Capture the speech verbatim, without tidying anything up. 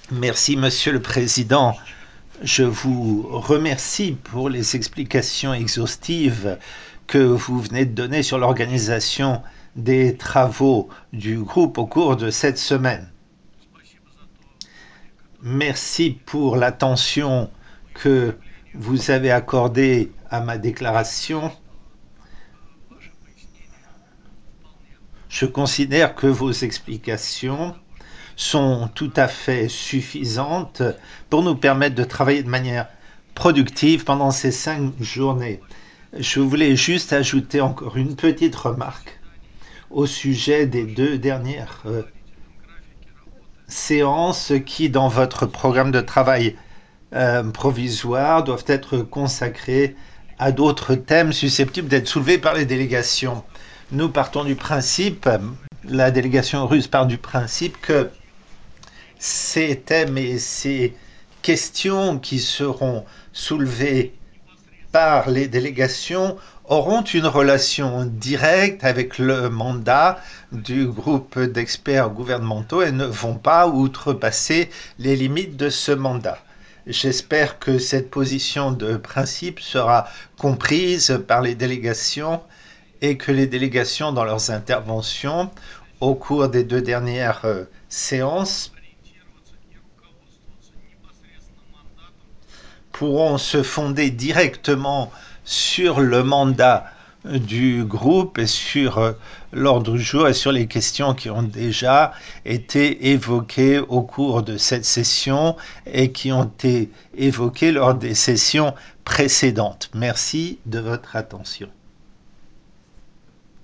Merci, Monsieur le Président. Je vous remercie pour les explications exhaustives que vous venez de donner sur l'organisation des travaux du groupe au cours de cette semaine. Merci pour l'attention que vous avez accordée à ma déclaration. Je considère que vos explications sont tout à fait suffisantes pour nous permettre de travailler de manière productive pendant ces cinq journées. Je voulais juste ajouter encore une petite remarque au sujet des deux dernières euh, séances qui, dans votre programme de travail euh, provisoire, doivent être consacrées à d'autres thèmes susceptibles d'être soulevés par les délégations. Nous partons du principe, la délégation russe part du principe que ces thèmes et ces questions qui seront soulevées par les délégations auront une relation directe avec le mandat du groupe d'experts gouvernementaux et ne vont pas outrepasser les limites de ce mandat. J'espère que cette position de principe sera comprise par les délégations et que les délégations, dans leurs interventions au cours des deux dernières euh, séances, pourront se fonder directement sur le mandat du groupe et sur l'ordre du jour et sur les questions qui ont déjà été évoquées au cours de cette session et qui ont été évoquées lors des sessions précédentes. Merci de votre attention.